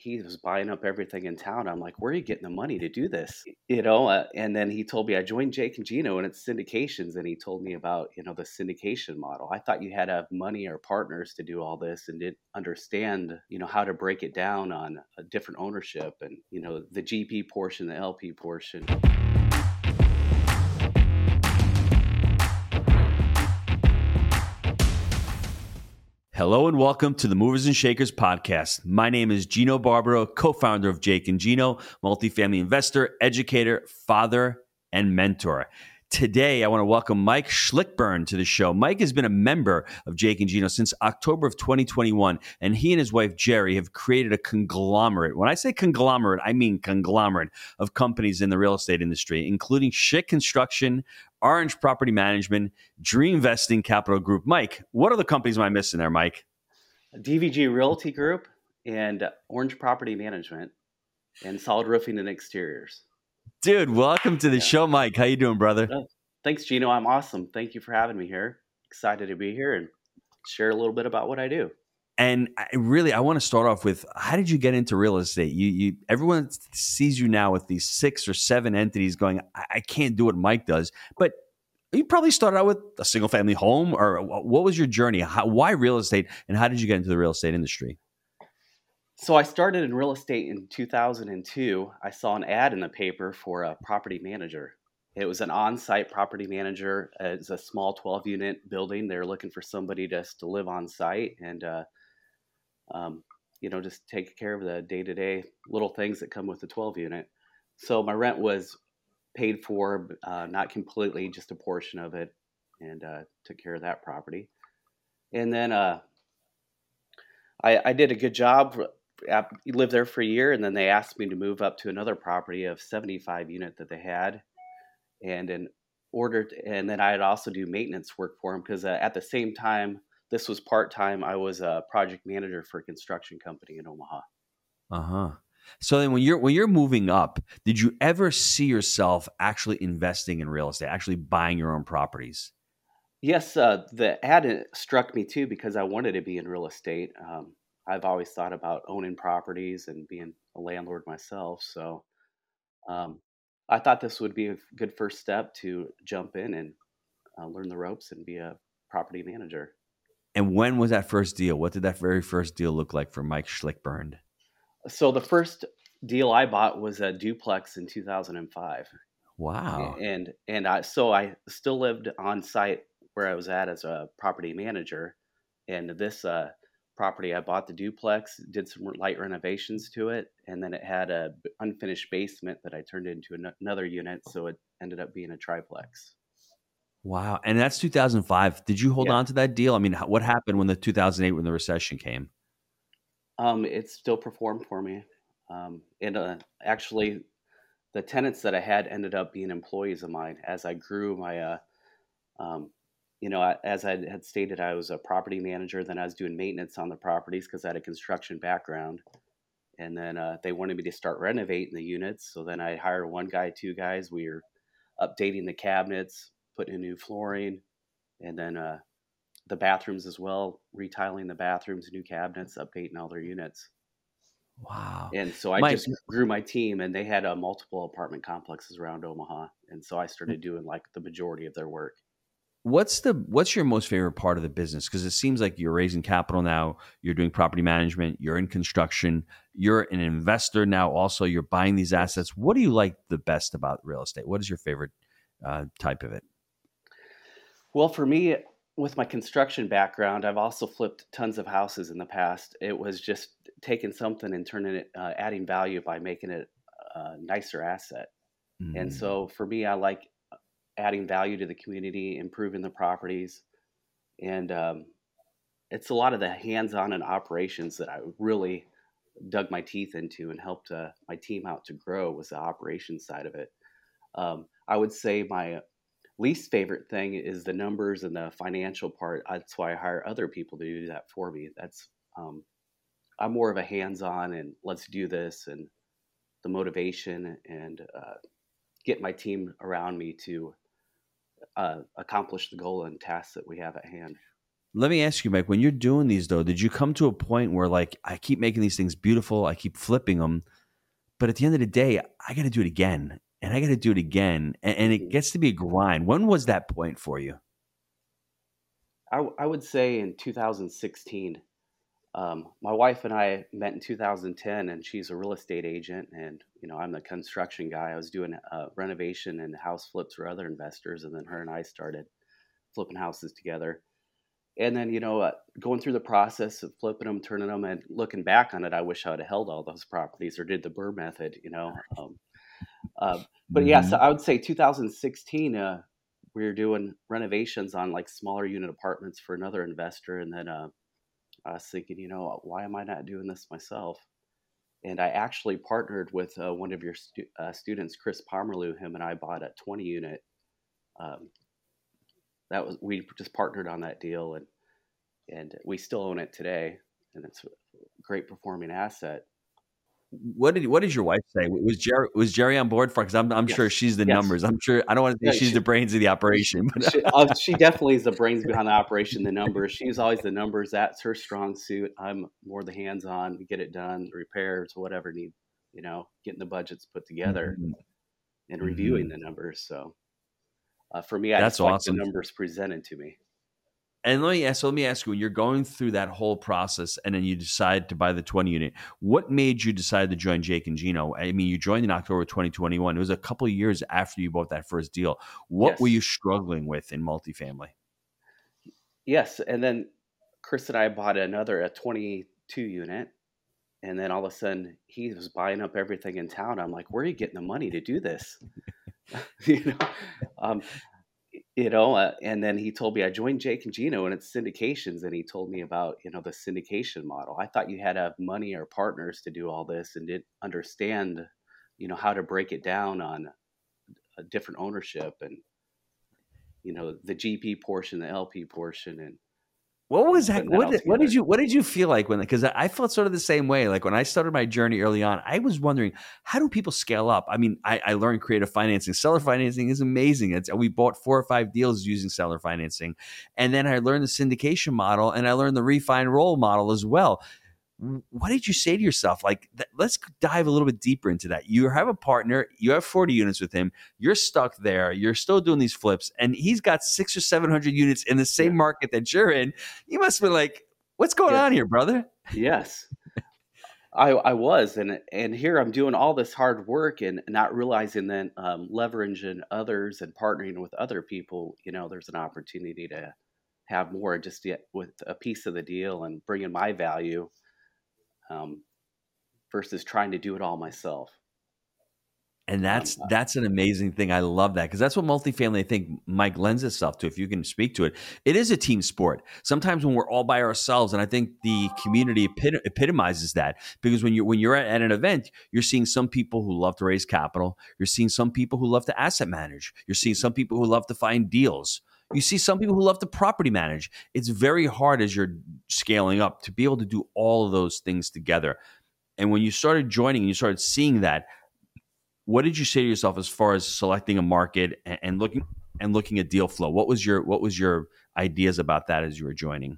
he was buying up everything in town. I'm like, where are you getting the money to do this? And then he told me I joined Jake and Gino and it's syndications. And he told me about, the syndication model. I thought you had to have money or partners to do all this and didn't understand, how to break it down on a different ownership and, the GP portion, the LP portion. Hello and welcome to the Movers and Shakers podcast. My name is Gino Barbaro, co-founder of Jake and Gino, multifamily investor, educator, father, and mentor. Today, I want to welcome Mike Schlickburn to the show. Mike has been a member of Jake and Gino since October of 2021, and he and his wife, Jerry, have created a conglomerate. When I say conglomerate, I mean conglomerate of companies in the real estate industry, including Schick Construction, Orange Property Management, Dream Vesting Capital Group. Mike, what other companies am I missing there, Mike? DVG Realty Group and Orange Property Management and Solid Roofing and Exteriors. Dude, welcome to the show, Mike. How you doing, brother? Thanks, Gino. I'm awesome. Thank you for having me here. Excited to be here and share a little bit about what I do. And I want to start off with, how did you get into real estate? Everyone sees you now with these 6 or 7 entities going, I can't do what Mike does. But you probably started out with a single family home, or what was your journey? Why real estate, and how did you get into the real estate industry? So I started in real estate in 2002. I saw an ad in the paper for a property manager. It was an on-site property manager. It's a small 12-unit building. They're looking for somebody just to live on site and, just take care of the day-to-day little things that come with the 12-unit. So my rent was paid for, not completely, just a portion of it, and took care of that property. And then I did a good job. Lived there for a year, and then they asked me to move up to another property of 75 unit that they had, and then I'd also do maintenance work for them because at the same time, this was part-time. I was a project manager for a construction company in Omaha. So then when you're moving up, did you ever see yourself actually investing in real estate, actually buying your own properties? Yes, the ad struck me too because I wanted to be in real estate. I've always thought about owning properties and being a landlord myself. So I thought this would be a good first step to jump in and learn the ropes and be a property manager. And when was that first deal? What did that very first deal look like for Mike Schlickburn? So the first deal I bought was a duplex in 2005. Wow. And I still lived on site where I was at as a property manager. And this property, I bought the duplex, did some light renovations to it, and then it had a unfinished basement that I turned into another unit, so it ended up being a triplex. Wow. And that's 2005. Did you hold on to that deal? I mean, what happened when the 2008, when the recession came? It still performed for me. Actually, the tenants that I had ended up being employees of mine. As I grew my, as I had stated, I was a property manager. Then I was doing maintenance on the properties because I had a construction background. And then they wanted me to start renovating the units. So then I hired one guy, 2 guys. We were updating the cabinets, putting in new flooring, and then the bathrooms as well, retiling the bathrooms, new cabinets, updating all their units. Wow. And so I just grew my team, and they had multiple apartment complexes around Omaha. And so I started doing like the majority of their work. What's your most favorite part of the business? Because it seems like you're raising capital now, you're doing property management, you're in construction, you're an investor now also, you're buying these assets. What do you like the best about real estate? What is your favorite type of it? Well, for me, with my construction background, I've also flipped tons of houses in the past. It was just taking something and turning it, adding value by making it a nicer asset. And so for me, I like adding value to the community, improving the properties. And it's a lot of the hands-on and operations that I really dug my teeth into and helped my team out to grow was the operations side of it. I would say my least favorite thing is the numbers and the financial part. That's why I hire other people to do that for me. I'm more of a hands-on and let's do this and the motivation and get my team around me to accomplish the goal and tasks that we have at hand. Let me ask you, Mike, when you're doing these though, did you come to a point where like, I keep making these things beautiful, I keep flipping them, but at the end of the day, I got to do it again and I got to do it again. And it Mhm. gets to be a grind. When was that point for you? I would say in 2016. My wife and I met in 2010, and she's a real estate agent, and I'm the construction guy. I was doing renovation and house flips for other investors, and then her and I started flipping houses together. And then going through the process of flipping them, turning them, and looking back on it, I wish I would have held all those properties or did the Burr method. Uh, but yes, Hmm. I would say 2016. We were doing renovations on like smaller unit apartments for another investor, and then I was thinking, why am I not doing this myself? And I actually partnered with one of your students, Chris Pomerlew. Him and I bought a 20 unit. Um, that was we just partnered on that deal, and we still own it today, and it's a great performing asset. What did your wife say? Was Jerry on board for? Because I'm sure Yes, she's the yes, numbers. I'm sure I don't want to say yeah. she's the brains of the operation, but She definitely is the brains behind the operation. The numbers. She's always the numbers. That's her strong suit. I'm more the hands-on, get it done, the repairs, whatever need. Getting the budgets put together Mhm, and reviewing mhm. the numbers. So for me, I That's just like the awesome. numbers presented to me. And let me ask you, when you're going through that whole process and then you decide to buy the 20 unit, what made you decide to join Jake and Gino? I mean, you joined in October 2021. It was a couple of years after you bought that first deal. What were Yes, you struggling with in multifamily? yes. And then Chris and I bought a 22 unit, and then all of a sudden he was buying up everything in town. I'm like, where are you getting the money to do this? you know, um, and then he told me I joined Jake and Gino and it's syndications, and he told me about the syndication model. I thought you had to have money or partners to do all this, and didn't understand how to break it down on a different ownership, and the GP portion, the LP portion, and What was that? putting that all together. What did you feel like when? Because I felt sort of the same way. Like when I started my journey early on, I was wondering how do people scale up. I mean, I learned creative financing. Seller financing is amazing. We bought 4 or 5 deals using seller financing, and then I learned the syndication model, and I learned the refi and roll model as well. What did you say to yourself? Like, let's dive a little bit deeper into that. You have a partner, you have 40 units with him, you're stuck there, you're still doing these flips, and he's got 600 or 700 units in the Yeah. same market that you're in. You must be like, what's going Yes. on here, brother? Yes. I was, and here I'm doing all this hard work and not realizing that leveraging others and partnering with other people, there's an opportunity to have more just yet with a piece of the deal and bringing my value, um, versus trying to do it all myself. And Um, that's an amazing thing. I love that because that's what multifamily I think Mike lends itself to. If you can speak to it, it is a team sport. Sometimes when we're all by ourselves, and I think the community epitomizes that because when you're at an event, you're seeing some people who love to raise capital. You're seeing some people who love to asset manage. You're seeing some people who love to find deals. You see some people who love to property manage. It's very hard as you're scaling up to be able to do all of those things together. And when you started joining and you started seeing that, what did you say to yourself as far as selecting a market and looking at deal flow? What was your ideas about that as you were joining?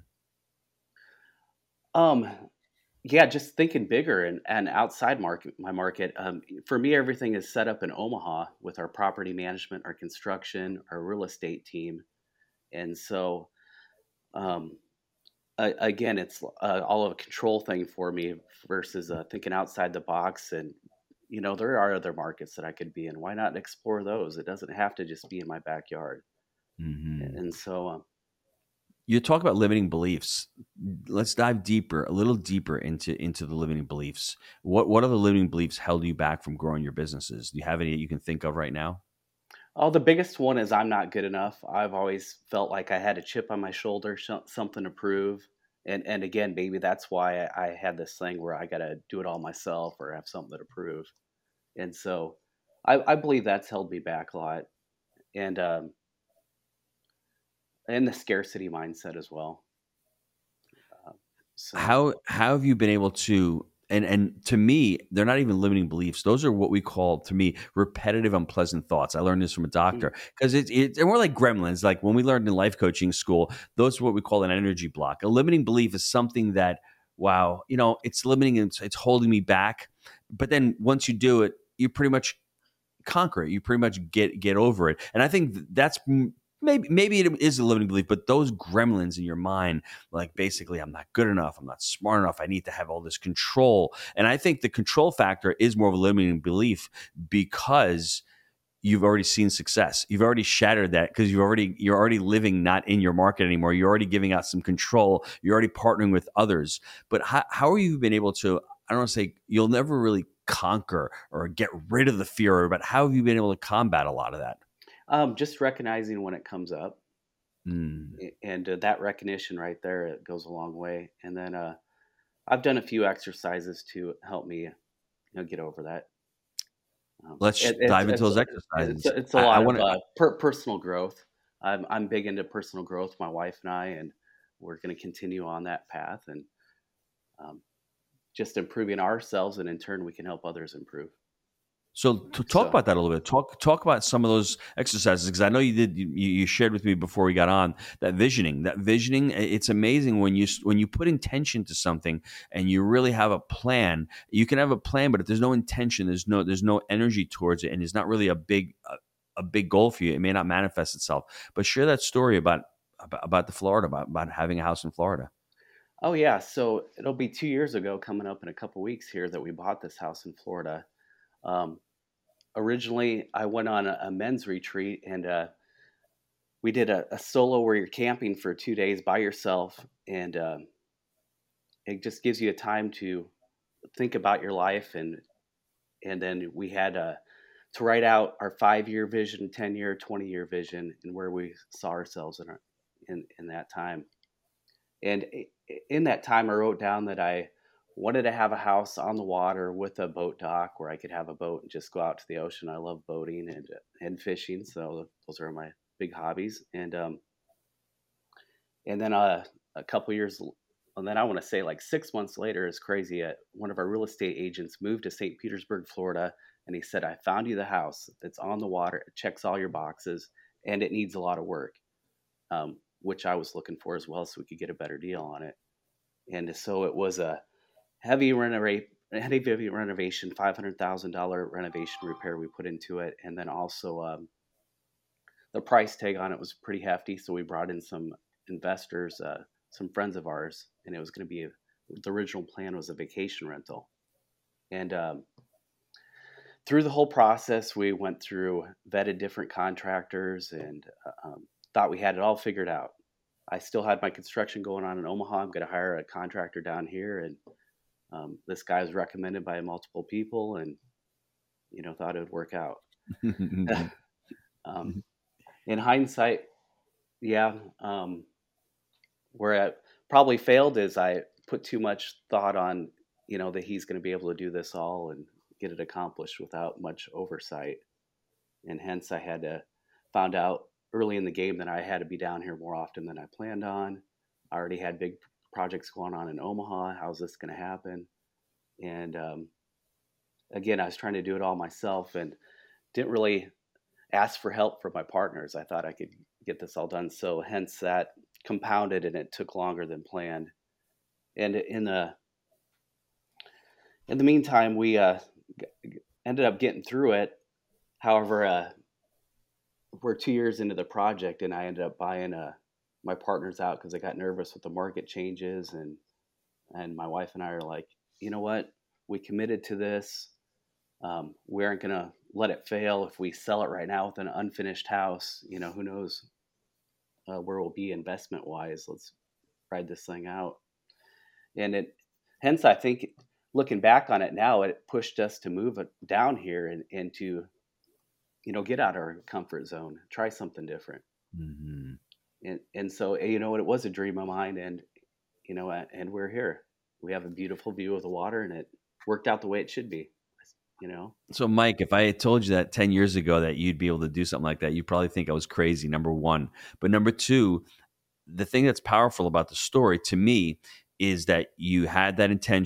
um, yeah, just thinking bigger and outside my market. For me, everything is set up in Omaha with our property management, our construction, our real estate team, and so. Um, Again, it's all of a control thing for me versus thinking outside the box. And there are other markets that I could be in. Why not explore those? It doesn't have to just be in my backyard. Hmm. And so, You talk about limiting beliefs. Let's dive deeper, a little deeper into the limiting beliefs. What are the limiting beliefs held you back from growing your businesses? Do you have any that you can think of right now? the biggest one is I'm not good enough. I've always felt like I had a chip on my shoulder, something to prove. And again, maybe that's why I had this thing where I got to do it all myself or have something to prove. And so, I believe that's held me back a lot. And the scarcity mindset as well. Uh, so How have you been able to And to me, they're not even limiting beliefs. Those are what we call, to me, repetitive, unpleasant thoughts. I learned this from a doctor because they're more like gremlins. Like when we learned in life coaching school, those are what we call an energy block. A limiting belief is something that, wow, it's limiting and it's holding me back. But then once you do it, you pretty much conquer it. You pretty much get over it. And I think that's maybe it is a limiting belief, but those gremlins in your mind, like basically, I'm not good enough, I'm not smart enough, I need to have all this control. And I think the control factor is more of a limiting belief because you've already seen success. You've already shattered that because you're already living not in your market anymore. You're already giving out some control. You're already partnering with others. But how have you been able to, I don't want to say you'll never really conquer or get rid of the fear, but how have you been able to combat a lot of that? Just recognizing when it comes up, and that recognition right there, it goes a long way. And then I've done a few exercises to help me, get over that. Let's dive into those exercises. It's a lot of personal growth. I'm big into personal growth, my wife and I, and we're going to continue on that path and just improving ourselves, and in turn, we can help others improve. So to talk about that a little bit, talk about some of those exercises, because I know you shared with me before we got on that visioning. It's amazing when you put intention to something and you really have a plan. You can have a plan, but if there's no intention, there's no energy towards it, and it's not really a big goal for you, it may not manifest itself. But share that story about the Florida, about having a house in Florida. Oh yeah, so it'll be 2 years ago, coming up in a couple weeks here, that we bought this house in Florida. Originally, I went on a men's retreat, and we did a solo where you're camping for 2 days by yourself, and it just gives you a time to think about your life, and then we had to write out our 5-year vision, 10-year, 20-year vision, and where we saw ourselves in that time. And in that time, I wrote down that I wanted to have a house on the water with a boat dock where I could have a boat and just go out to the ocean. I love boating and fishing, so those are my big hobbies. And then a couple years, and then I want to say like 6 months later, is crazy. One of our real estate agents moved to St. Petersburg, Florida, and he said, "I found you the house that's on the water. It checks all your boxes, and it needs a lot of work," which I was looking for as well, so we could get a better deal on it. And so it was a heavy renovation, $500,000 renovation repair we put into it. And then also the price tag on it was pretty hefty. So we brought in some investors, some friends of ours, and it was going to be the original plan was a vacation rental. And through the whole process, we went through, vetted different contractors, and thought we had it all figured out. I still had my construction going on in Omaha. I'm going to hire a contractor down here, and this guy was recommended by multiple people, and thought it would work out. In hindsight, yeah, where I probably failed is I put too much thought on that he's going to be able to do this all and get it accomplished without much oversight, and hence I had to found out early in the game that I had to be down here more often than I planned on. I already had big projects going on in Omaha. How's this going to happen? And again, I was trying to do it all myself and didn't really ask for help from my partners. I thought I could get this all done. So hence that compounded, and it took longer than planned. And in the meantime, we ended up getting through it. However, we're 2 years into the project, and I ended up buying my partners out because I got nervous with the market changes, and my wife and I are like, you know what, we committed to this. We aren't going to let it fail. If we sell it right now with an unfinished house, who knows where we'll be investment wise. Let's ride this thing out. And hence I think looking back on it now, it pushed us to move it down here and to get out of our comfort zone, try something different. Mm-hmm. And so, it was a dream of mine, and we're here. We have a beautiful view of the water, and it worked out the way it should be. So Mike, if I had told you that 10 years ago that you'd be able to do something like that, you'd probably think I was crazy, number one. But number two, the thing that's powerful about the story to me is that you had that intention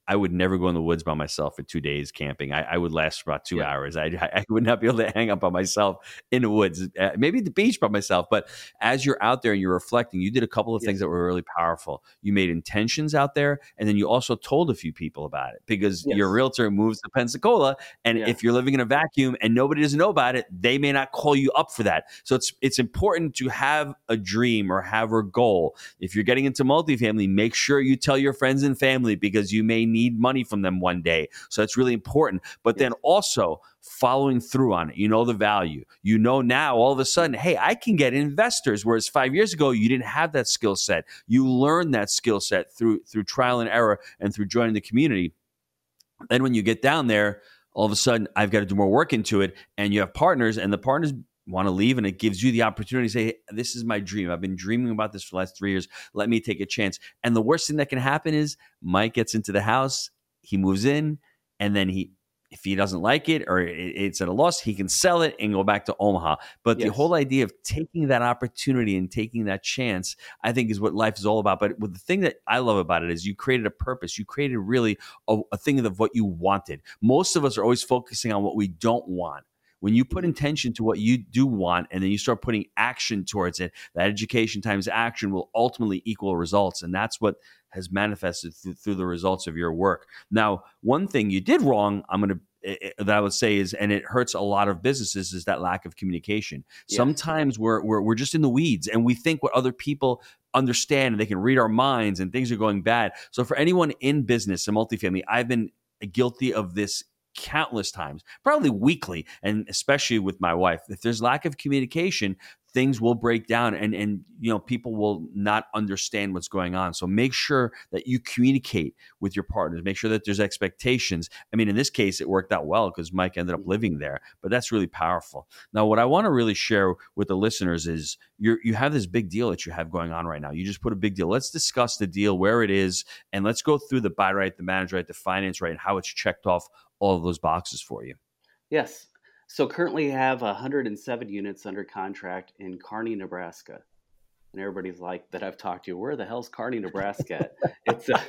I would never go in the woods by myself for 2 days camping. I would last for about 2 hours. I would not be able to hang out by myself in the woods, maybe at the beach by myself. But as you're out there and you're reflecting, you did a couple of things that were really powerful. You made intentions out there, and then you also told a few people about it, because your realtor moves to Pensacola, and if you're living in a vacuum and nobody doesn't know about it, they may not call you up for that. So it's important to have a dream or have a goal. If you're getting into multifamily, make sure you tell your friends and family, because you may need money from them one day. So it's really important. But then also following through on it. You know the value. You know now all of a sudden, hey, I can get investors, whereas 5 years ago you didn't have that skill set. You learned that skill set through trial and error and through joining the community. Then when you get down there, all of a sudden I've got to do more work into it, and you have partners, and the partners want to leave, and it gives you the opportunity to say, hey, this is my dream. I've been dreaming about this for the last 3 years. Let me take a chance. And the worst thing that can happen is Mike gets into the house, he moves in, and then if he doesn't like it or it's at a loss, he can sell it and go back to Omaha. But the whole idea of taking that opportunity and taking that chance, I think, is what life is all about. But the thing that I love about it is you created a purpose. You created really a thing of what you wanted. Most of us are always focusing on what we don't want. When you put intention to what you do want, and then you start putting action towards it, that education times action will ultimately equal results. And that's what has manifested through the results of your work. Now, one thing you did wrong, that I would say is, and it hurts a lot of businesses, is that lack of communication. Sometimes we're just in the weeds, and we think what other people understand, and they can read our minds, and things are going bad. So for anyone in business and multifamily, I've been guilty of this countless times, probably weekly, and especially with my wife. If there's lack of communication, things will break down, and people will not understand what's going on. So make sure that you communicate with your partners. Make sure that there's expectations. I mean, in this case, it worked out well because Mike ended up living there, but that's really powerful. Now, what I want to really share with the listeners is you have this big deal that you have going on right now. You just put a big deal. Let's discuss the deal, where it is, and let's go through the buy right, the manage right, the finance right, and how it's checked off all of those boxes for you. Yes. So currently you have 107 units under contract in Kearney, Nebraska. And everybody's like, that I've talked to, where the hell's Kearney, Nebraska? It's a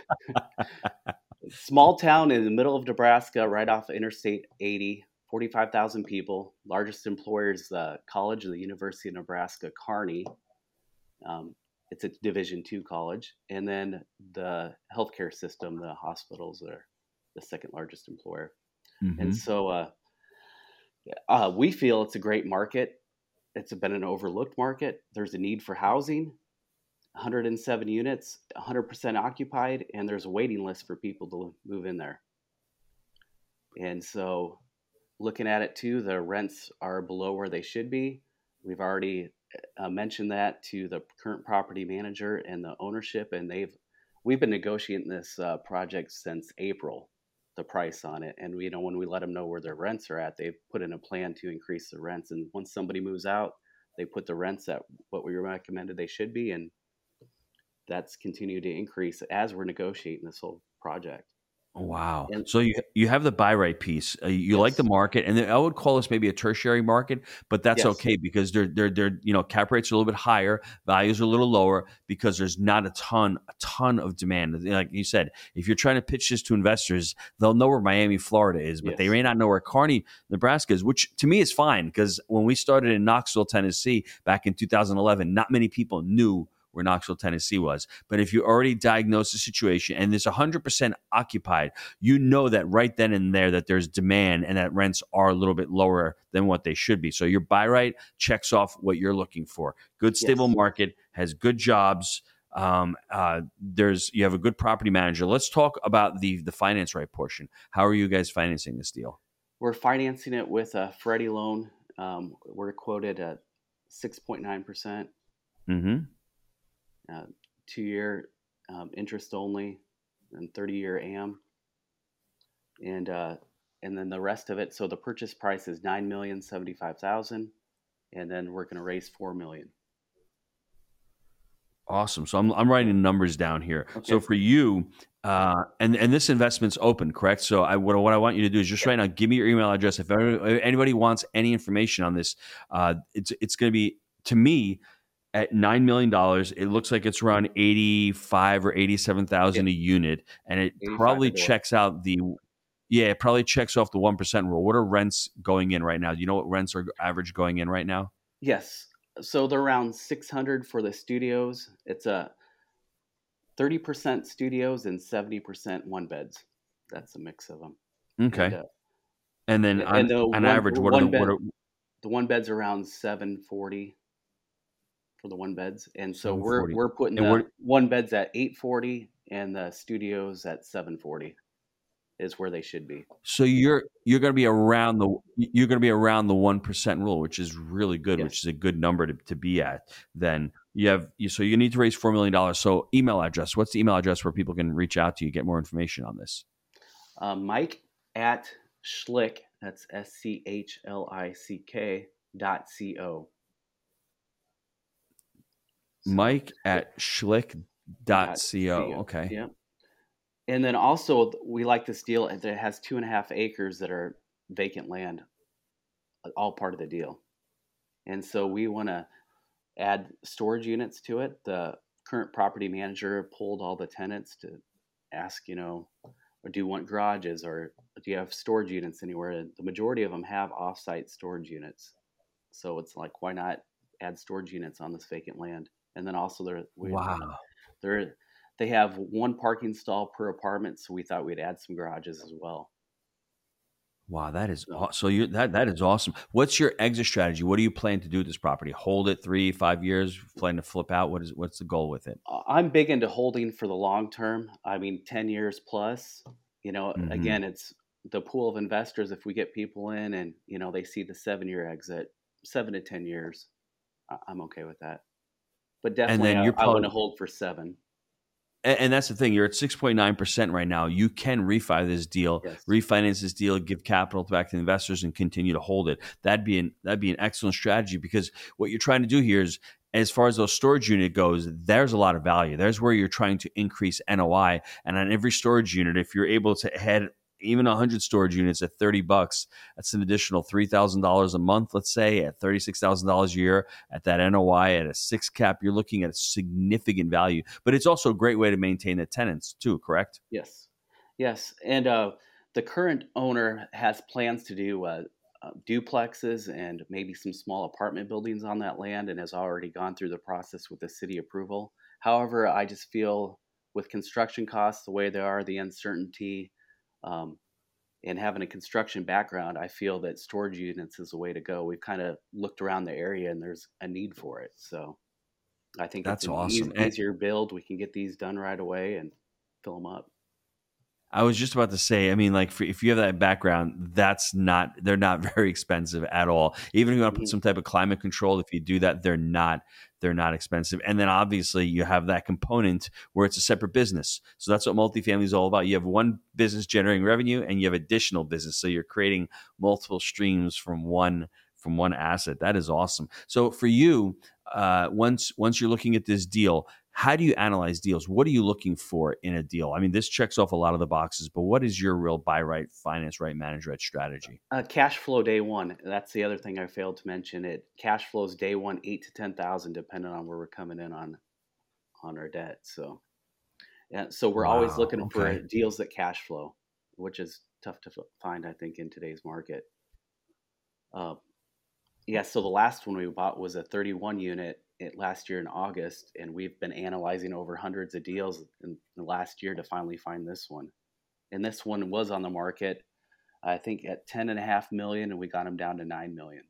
small town in the middle of Nebraska, right off Interstate 80, 45,000 people. Largest employer is the College of the University of Nebraska, Kearney. It's a Division II college. And then the healthcare system, the hospitals are the second largest employer. Mm-hmm. And so we feel it's a great market. It's been an overlooked market. There's a need for housing, 107 units, 100% occupied, and there's a waiting list for people to move in there. And so looking at it too, the rents are below where they should be. We've already mentioned that to the current property manager and the ownership, and we've been negotiating this project since April, the price on it. And when we let them know where their rents are at, they've put in a plan to increase the rents. And once somebody moves out, they put the rents at what we recommended they should be. And that's continued to increase as we're negotiating this whole project. Wow. And so you have the buy right piece. You like the market, and I would call this maybe a tertiary market, but that's okay because they're cap rates are a little bit higher, values are a little lower because there's not a ton of demand. Like you said, if you're trying to pitch this to investors, they'll know where Miami, Florida is, but they may not know where Kearney, Nebraska is, which to me is fine because when we started in Knoxville, Tennessee back in 2011, not many people knew where Knoxville, Tennessee was. But if you already diagnose the situation and it's 100% occupied, you know that right then and there that there's demand and that rents are a little bit lower than what they should be. So your buy right checks off what you're looking for. Good, stable market, has good jobs. You have a good property manager. Let's talk about the finance right portion. How are you guys financing this deal? We're financing it with a Freddie loan. We're quoted at 6.9%. Mm-hmm. 2-year interest only, and 30-year AM, and then the rest of it. So the purchase price is $9,075,000, and then we're going to raise $4 million. Awesome. So I'm writing numbers down here. Okay. So for you, and this investment's open, correct? So what I want you to do is just right now, give me your email address. If anybody wants any information on this, it's going to be, to me, at $9 million. It looks like it's around 85 or 87,000 Yep, a unit, and it 85 a probably door. checks out the yeah, it probably checks off the 1% rule. What are rents going in right now? Do you know what rents are average going in right now? Yes. So they're around 600 for the studios. It's a 30% studios and 70% one beds. That's a mix of them. And Okay. And then yeah, and on average, the one bed's around 740 for the one beds. And so we're 740? we're putting And the what one beds at 840 and the studios at 740 is where they should be. so you're going to be around the 1% rule, which is really good, which Yes. is a good number to be at. Then so you need to raise $4 million. So email address. What's the email address where people can reach out to you, get more information on this? Mike at Schlick, that's SCHLICK.co. So Mike at dot schlick.co. co. Okay. Yeah. And then also we like this deal that it has 2.5 acres that are vacant land, all part of the deal. And so we want to add storage units to it. The current property manager pulled all the tenants to ask, or do you want garages or do you have storage units anywhere? And the majority of them have offsite storage units. So it's like, why not add storage units on this vacant land? And then also Wow. they have one parking stall per apartment, so we thought we'd add some garages as well. Wow, that is So so you that is awesome. What's your exit strategy? What do you plan to do with this property? Hold it 3, 5 years, plan to flip out? What's the goal with it? I'm big into holding for the long term. I mean, 10 years plus. Hmm. Again, it's the pool of investors. If we get people in and they see the 7-year exit, 7 to 10 years, I'm okay with that. But And definitely, then you're I want probably to hold for 7. and that's the thing. You're at 6.9% right now. You can Yes. refinance this deal, give capital back to investors, and continue to hold it. That'd be an excellent strategy because what you're trying to do here is, as far as those storage unit goes, there's a lot of value. There's where you're trying to increase NOI, and on every storage unit, if you're able to add even 100 storage units at $30, that's an additional $3,000 a month. Let's say at $36,000 a year at that NOI at a 6 cap, you're looking at a significant value. But it's also a great way to maintain the tenants too. Correct? Yes. Yes. And the current owner has plans to do duplexes and maybe some small apartment buildings on that land and has already gone through the process with the city approval. However, I just feel with construction costs the way they are, the uncertainty, um, and having a construction background, I feel that storage units is the way to go. We've kind of looked around the area and there's a need for it. So I think it's That's an awesome. easier build. We can get these done right away and fill them up. I was just about to say, I mean, like if you have that background, they're not very expensive at all. Even if you want to put Mhm. some type of climate control, if you do that, they're not expensive. And then obviously you have that component where it's a separate business. So that's what multifamily is all about. You have one business generating revenue and you have additional business. So you're creating multiple streams from one asset. That is awesome. So for you, once you're looking at this deal, how do you analyze deals? What are you looking for in a deal? I mean, this checks off a lot of the boxes, but what is your real buy right, finance right, manage right strategy? Cash flow day one. That's the other thing I failed to mention. It cash flows day one, 8 to 10,000, depending on where we're coming in on our debt. So yeah, so we're always Wow. looking for Okay. deals that cash flow, which is tough to find, I think, in today's market. Uh, yeah. So the last one we bought was a 31 unit last year in August, and we've been analyzing over hundreds of deals in the last year to finally find this one. And this one was on the market, I think, at 10.5 million, and we got them down to 9 million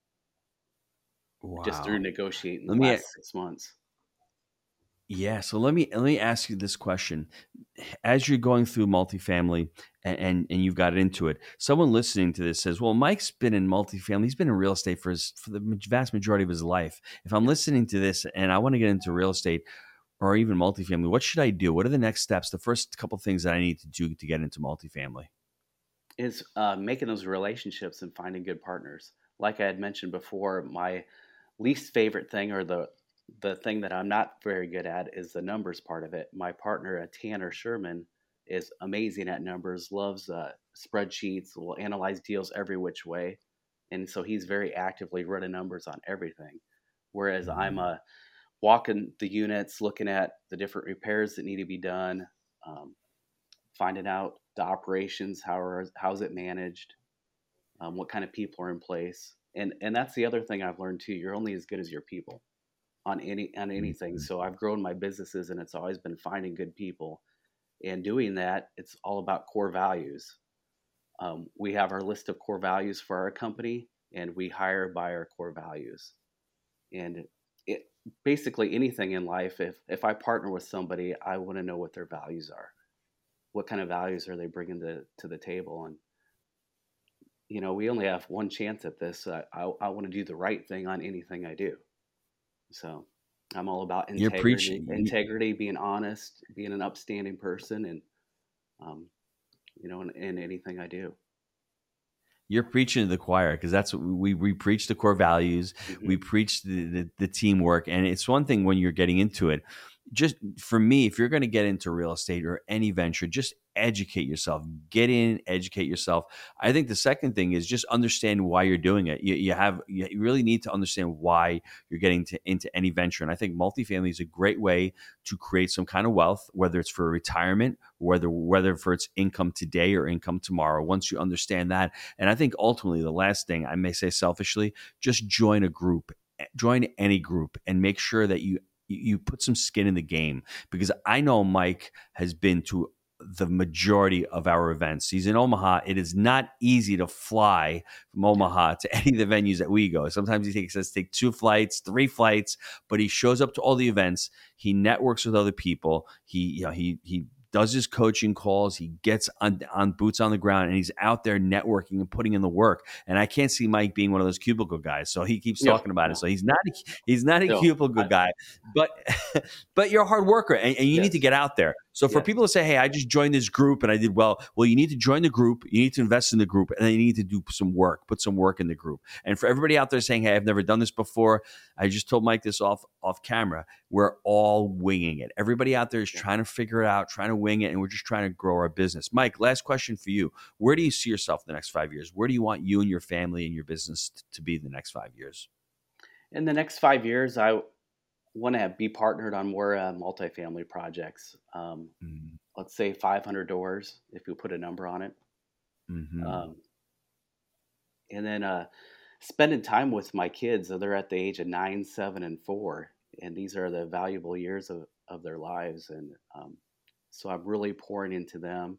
just through Wow. negotiating the Let me last 6 months. Yeah, so let me ask you this question. As you're going through multifamily and you've got into it, someone listening to this says, "Well, Mike's been in multifamily. He's been in real estate for the vast majority of his life. If I'm Yeah. listening to this and I want to get into real estate or even multifamily, what should I do? What are the next steps? The first couple things that I need to do to get into multifamily?" Is making those relationships and finding good partners. Like I had mentioned before, my least favorite thing, or the thing that I'm not very good at, is the numbers part of it. My partner, Tanner Sherman, is amazing at numbers. Loves spreadsheets. Will analyze deals every which way, and so he's very actively running numbers on everything. Whereas I'm Mhm. walking the units, looking at the different repairs that need to be done, finding out the operations, how's it managed, what kind of people are in place. And that's the other thing I've learned too. You're only as good as your people on anything. So I've grown my businesses, and it's always been finding good people and doing that. It's all about core values. We have our list of core values for our company, and we hire by our core values. And basically anything in life, if I partner with somebody, I want to know what their values are. What kind of values are they bringing to the table? And we only have one chance at this. I want to do the right thing on anything I do. So I'm all about integrity, being honest, being an upstanding person, and in anything I do. You're preaching to the choir, because that's what we preach the core values. Mm-hmm. We preach the teamwork, and it's one thing when you're getting into it. Just for me, if you're going to get into real estate or any venture, just educate yourself. Get in, educate yourself. I think the second thing is just understand why you're doing it. You really need to understand why you're getting into any venture. And I think multifamily is a great way to create some kind of wealth, whether it's for retirement, whether for its income today or income tomorrow. Once you understand that, and I think ultimately the last thing I may say selfishly, just join a group, join any group, and make sure that you put some skin in the game, because I know Mike has been to the majority of our events. He's in Omaha. It is not easy to fly from Omaha to any of the venues that we go. Sometimes he takes us 2 flights, 3 flights, but he shows up to all the events. He networks with other people. He does his coaching calls. He gets on boots on the ground, and he's out there networking and putting in the work. And I can't see Mike being one of those cubicle guys. So he keeps talking about it. So he's not a cubicle guy, but you're a hard worker, and you need to get out there. So for people to say, hey, I just joined this group and I did well, you need to join the group, you need to invest in the group, and then you need to do some work, put some work in the group. And for everybody out there saying, hey, I've never done this before, I just told Mike this off camera, we're all winging it. Everybody out there is trying to figure it out, trying to wing it, and we're just trying to grow our business. Mike, last question for you. Where do you see yourself in the next 5 years? Where do you want you and your family and your business to be in the next 5 years? In the next 5 years, I want to be partnered on more multifamily projects. Let's say 500 doors, if you put a number on it. Mm-hmm. And then spending time with my kids. They're at the age of 9, 7, and 4. And these are the valuable years of their lives. And so I'm really pouring into them.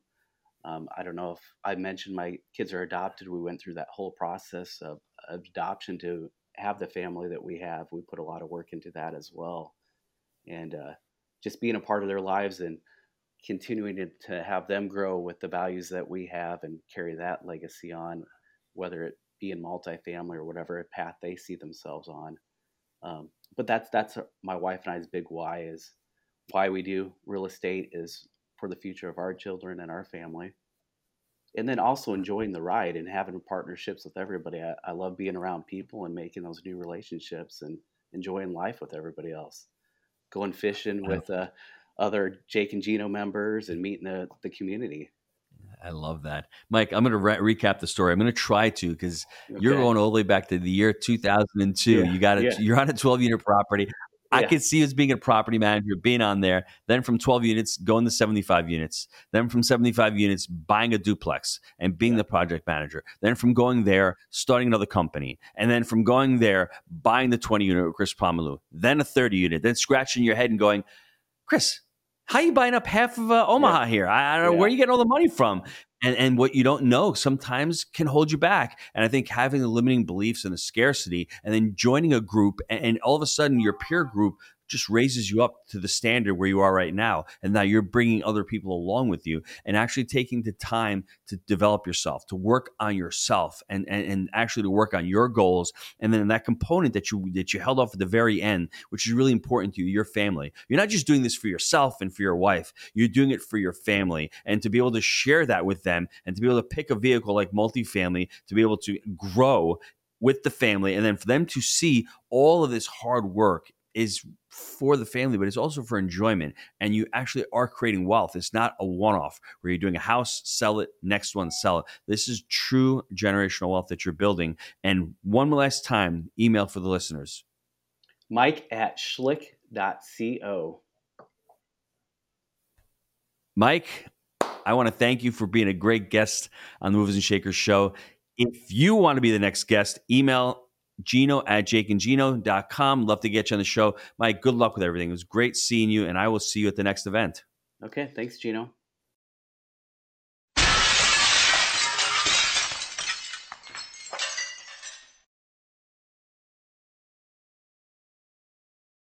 I don't know if I mentioned my kids are adopted. We went through that whole process of adoption to have the family that we have. We put a lot of work into that as well. And just being a part of their lives and continuing to have them grow with the values that we have and carry that legacy on, whether it be in multifamily or whatever path they see themselves on. But that's my wife and I's big why, is why we do real estate is for the future of our children and our family. And then also enjoying the ride and having partnerships with everybody. I love being around people and making those new relationships and enjoying life with everybody else. Going fishing with other Jake and Gino members and meeting the community. I love that. Mike, I'm going to recap the story. I'm going to try to, because you're going all the way back to the year 2002. Yeah. You're on a 12-unit property. I could see you as being a property manager, being on there. Then from 12 units, going to 75 units. Then from 75 units, buying a duplex and being the project manager. Then from going there, starting another company. And then from going there, buying the 20 unit with Chris Pomalu. Then a 30 unit. Then scratching your head and going, Chris, how are you buying up half of Omaha here? I don't know where you get all the money from. And what you don't know sometimes can hold you back. And I think having the limiting beliefs and the scarcity, and then joining a group, and all of a sudden your peer group just raises you up to the standard where you are right now. And now you're bringing other people along with you and actually taking the time to develop yourself, to work on yourself, and actually to work on your goals. And then that component that you held off at the very end, which is really important to you, your family. You're not just doing this for yourself and for your wife. You're doing it for your family, and to be able to share that with them, and to be able to pick a vehicle like multifamily to be able to grow with the family, and then for them to see all of this hard work is for the family, but it's also for enjoyment. And you actually are creating wealth. It's not a one-off where you're doing a house, sell it, next one, sell it. This is true generational wealth that you're building. And one last time, email for the listeners. Mike at Schlick Mike, I want to thank you for being a great guest on the Movers and Shakers show. If you want to be the next guest, email Gino@jakeandgino.com. Love to get you on the show. Mike, good luck with everything. It was great seeing you, and I will see you at the next event. Okay, thanks, Gino.